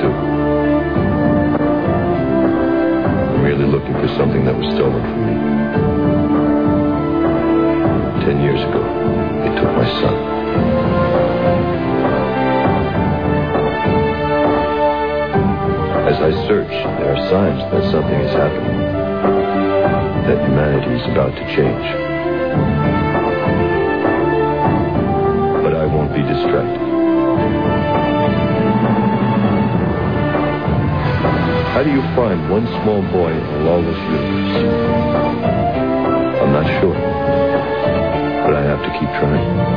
do. I'm really looking for something that was stolen from me. 10 years ago, they took my son. As I search, there are signs that something is happening, that humanity is about to change. But I won't be distracted. How do you find one small boy in a lawless universe? I'm not sure, but I have to keep trying.